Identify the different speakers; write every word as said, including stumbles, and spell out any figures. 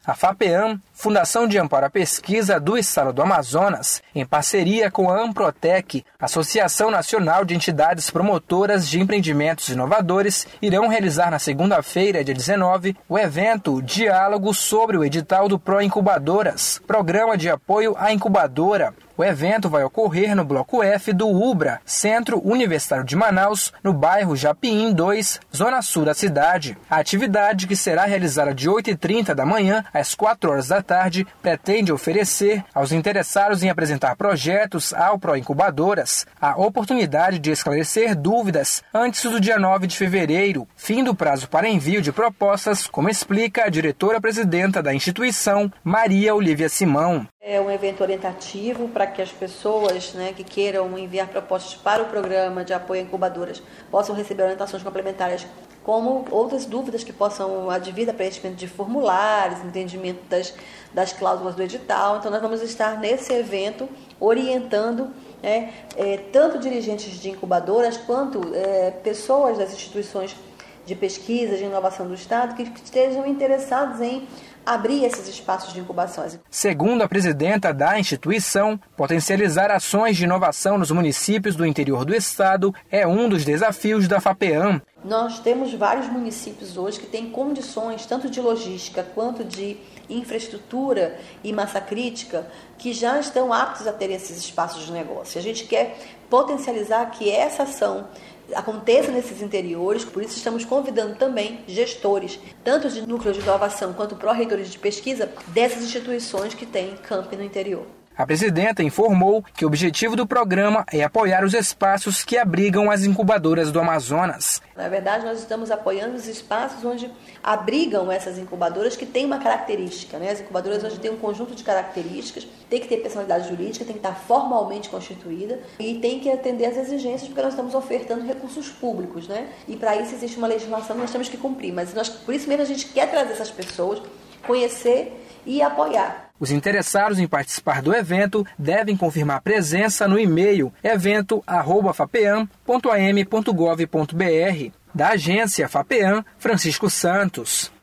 Speaker 1: A FAPEAM, Fundação de Amparo à Pesquisa do Estado do Amazonas, em parceria com a Amprotec, Associação Nacional de Entidades Promotoras de Empreendimentos Inovadores, irão realizar na segunda-feira, dia dezenove, o evento Diálogo sobre o edital do Proincubadoras, Programa de Apoio à Incubadora. O evento vai ocorrer no Bloco F do UBRA, Centro Universitário de Manaus, no bairro Japim dois, zona sul da cidade. A atividade, que será realizada de oito e trinta da manhã às quatro horas da tarde, pretende oferecer aos interessados em apresentar projetos ao Proincubadoras a oportunidade de esclarecer dúvidas antes do dia nove de fevereiro, fim do prazo para envio de propostas, como explica a diretora-presidenta da instituição, Maria Olívia Simão.
Speaker 2: É um evento orientativo para que as pessoas, né, que queiram enviar propostas para o programa de apoio a incubadoras possam receber orientações complementares, como outras dúvidas que possam advir a preenchimento de formulários, entendimento das, das cláusulas do edital. Então, nós vamos estar nesse evento orientando né, é, tanto dirigentes de incubadoras quanto é, pessoas das instituições de pesquisa, de inovação do Estado que estejam interessados em abrir esses espaços de incubações.
Speaker 1: Segundo a presidenta da instituição, potencializar ações de inovação nos municípios do interior do estado é um dos desafios da FAPEAM.
Speaker 2: Nós temos vários municípios hoje que têm condições, tanto de logística quanto de infraestrutura e massa crítica, que já estão aptos a ter esses espaços de negócio. A gente quer potencializar que essa ação aconteça nesses interiores, por isso estamos convidando também gestores, tanto de núcleos de inovação quanto pró-reitores de pesquisa, dessas instituições que têm campi no interior.
Speaker 1: A presidenta informou que o objetivo do programa é apoiar os espaços que abrigam as incubadoras do Amazonas.
Speaker 2: Na verdade, nós estamos apoiando os espaços onde abrigam essas incubadoras que têm uma característica. Né? As incubadoras hoje têm um conjunto de características, tem que ter personalidade jurídica, tem que estar formalmente constituída e tem que atender às exigências, porque nós estamos ofertando recursos públicos. Né? E para isso existe uma legislação que nós temos que cumprir. Mas nós, por isso mesmo a gente quer trazer essas pessoas, conhecer e apoiar.
Speaker 1: Os interessados em participar do evento devem confirmar presença no e-mail evento arroba fapeam ponto a m ponto gov ponto b r. Da agência FAPEAM, Francisco Santos.